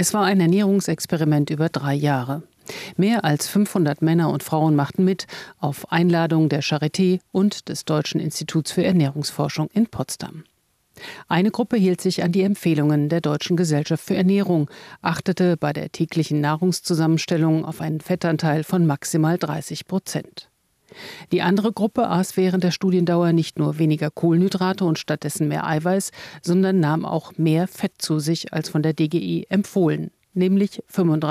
Es war ein Ernährungsexperiment über 3 Jahre. Mehr als 500 Männer und Frauen machten mit, auf Einladung der Charité und des Deutschen Instituts für Ernährungsforschung in Potsdam. Eine Gruppe hielt sich an die Empfehlungen der Deutschen Gesellschaft für Ernährung, achtete bei der täglichen Nahrungszusammenstellung auf einen Fettanteil von maximal 30%. Die andere Gruppe aß während der Studiendauer nicht nur weniger Kohlenhydrate und stattdessen mehr Eiweiß, sondern nahm auch mehr Fett zu sich als von der DGE empfohlen, nämlich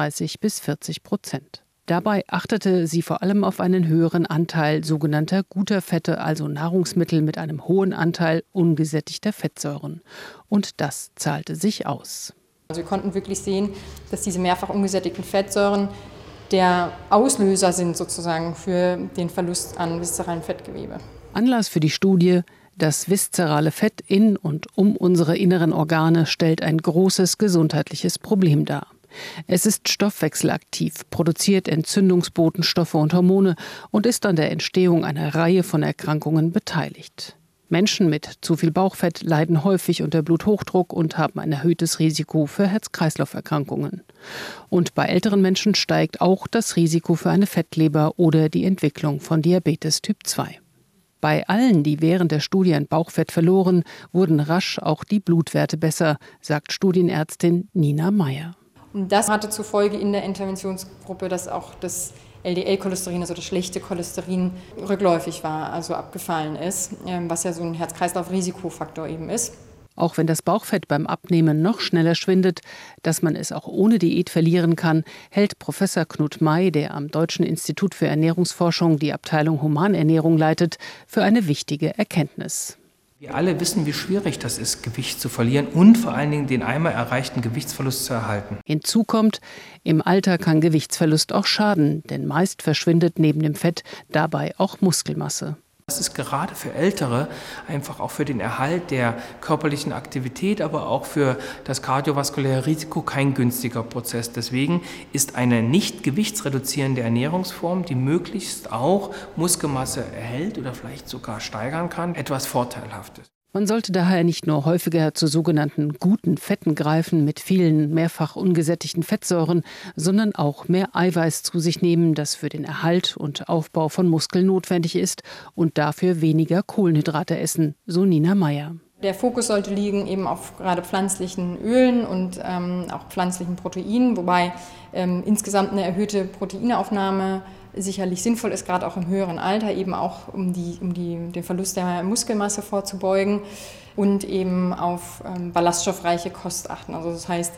35-40%. Dabei achtete sie vor allem auf einen höheren Anteil sogenannter guter Fette, also Nahrungsmittel mit einem hohen Anteil ungesättigter Fettsäuren. Und das zahlte sich aus. Also wir konnten wirklich sehen, dass diese mehrfach ungesättigten Fettsäuren der Auslöser sind sozusagen für den Verlust an viszeralem Fettgewebe. Anlass für die Studie: Das viszerale Fett in und um unsere inneren Organe stellt ein großes gesundheitliches Problem dar. Es ist stoffwechselaktiv, produziert Entzündungsbotenstoffe und Hormone und ist an der Entstehung einer Reihe von Erkrankungen beteiligt. Menschen mit zu viel Bauchfett leiden häufig unter Bluthochdruck und haben ein erhöhtes Risiko für Herz-Kreislauf-Erkrankungen. Und bei älteren Menschen steigt auch das Risiko für eine Fettleber oder die Entwicklung von Diabetes Typ 2. Bei allen, die während der Studie an Bauchfett verloren, wurden rasch auch die Blutwerte besser, sagt Studienärztin Nina Meyer. Und das hatte zur Folge in der Interventionsgruppe, dass auch das LDL-Cholesterin, also das schlechte Cholesterin, rückläufig war, also abgefallen ist, was ja so ein Herz-Kreislauf-Risikofaktor eben ist. Auch wenn das Bauchfett beim Abnehmen noch schneller schwindet, dass man es auch ohne Diät verlieren kann, hält Professor Knut May, der am Deutschen Institut für Ernährungsforschung die Abteilung Humanernährung leitet, für eine wichtige Erkenntnis. Wir alle wissen, wie schwierig das ist, Gewicht zu verlieren und vor allen Dingen den einmal erreichten Gewichtsverlust zu erhalten. Hinzu kommt, im Alter kann Gewichtsverlust auch schaden, denn meist verschwindet neben dem Fett dabei auch Muskelmasse. Das ist gerade für Ältere einfach auch für den Erhalt der körperlichen Aktivität, aber auch für das kardiovaskuläre Risiko kein günstiger Prozess. Deswegen ist eine nicht gewichtsreduzierende Ernährungsform, die möglichst auch Muskelmasse erhält oder vielleicht sogar steigern kann, etwas Vorteilhaftes. Man sollte daher nicht nur häufiger zu sogenannten guten Fetten greifen mit vielen mehrfach ungesättigten Fettsäuren, sondern auch mehr Eiweiß zu sich nehmen, das für den Erhalt und Aufbau von Muskeln notwendig ist, und dafür weniger Kohlenhydrate essen, so Nina Meyer. Der Fokus sollte liegen eben auf gerade pflanzlichen Ölen und auch pflanzlichen Proteinen, wobei insgesamt eine erhöhte Proteinaufnahme sicherlich sinnvoll ist, gerade auch im höheren Alter, eben auch um den Verlust der Muskelmasse vorzubeugen, und eben auf ballaststoffreiche Kost achten. Also das heißt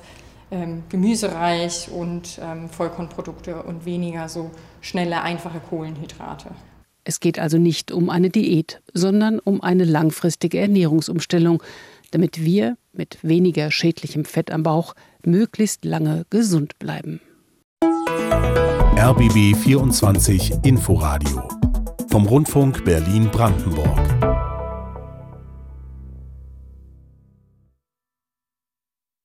gemüsereich und Vollkornprodukte und weniger so schnelle, einfache Kohlenhydrate. Es geht also nicht um eine Diät, sondern um eine langfristige Ernährungsumstellung, damit wir mit weniger schädlichem Fett am Bauch möglichst lange gesund bleiben. RBB 24 Inforadio vom Rundfunk Berlin-Brandenburg.